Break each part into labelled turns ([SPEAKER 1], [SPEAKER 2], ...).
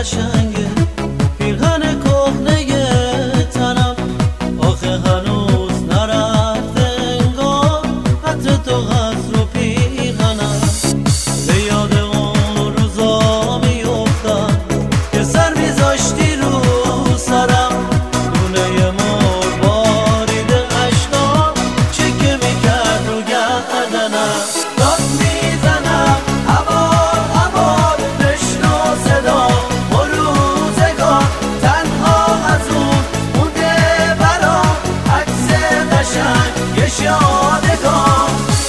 [SPEAKER 1] قشنگه پیرهن کهنه تنم آخه هنوز نرفته انگار حتی تو از رو پیرهنم به یاد اون روزا میفتم که سر میذاشتی رو سرم دونه مر بارید اشکا چکه میکرد رو گردنم داد میزنم عبال عبال بشنو صدا و روزگار تنها از اون مونده برام عکس قشنگش یادگار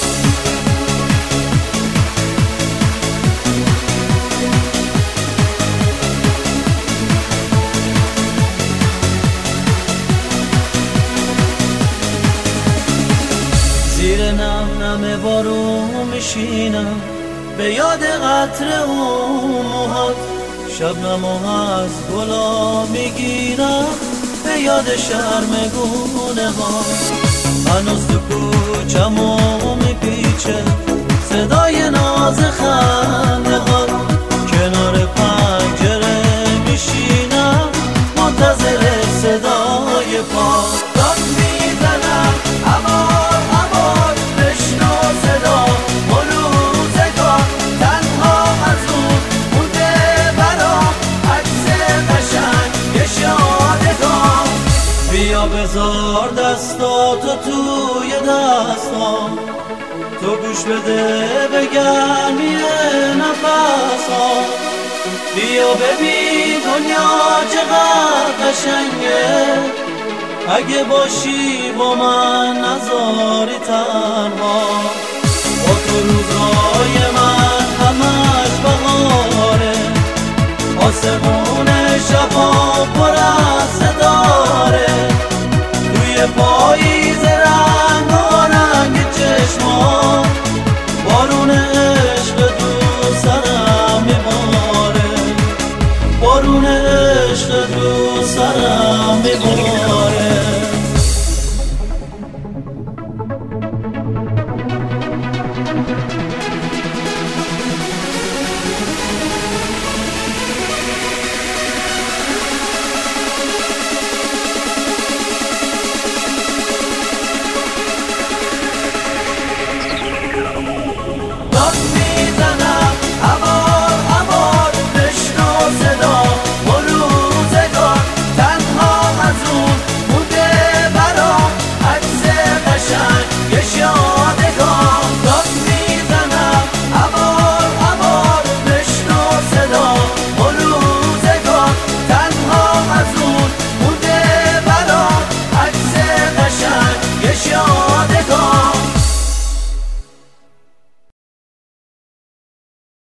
[SPEAKER 1] زیر نم نم بارون میشینم به یاد قطر اون موهات شبنمو از گلا میگیرم به یاد شرم گونه ها هنوز تو کوچمو میپیچه صدای ناز خنده ها کنار پنجره میشینم منتظر صدای پا داد میزنم عبال عبال بشنو صدا و روزگار تنها از اون مونده برام عکس قشنگش یادگار بیا بذار دستاتو توی دستام تو گوش بده به گرمی نفسام بیا ببین دنیا چقدر قشنگه اگه باشی با من نذاری تنها با تو روزای من همش بهاره آسمون شبا پر از ستاره توی پاییز رنگارنگ چشما بارون عشق تو سرم میباره بارون عشق تو سرم میباره داد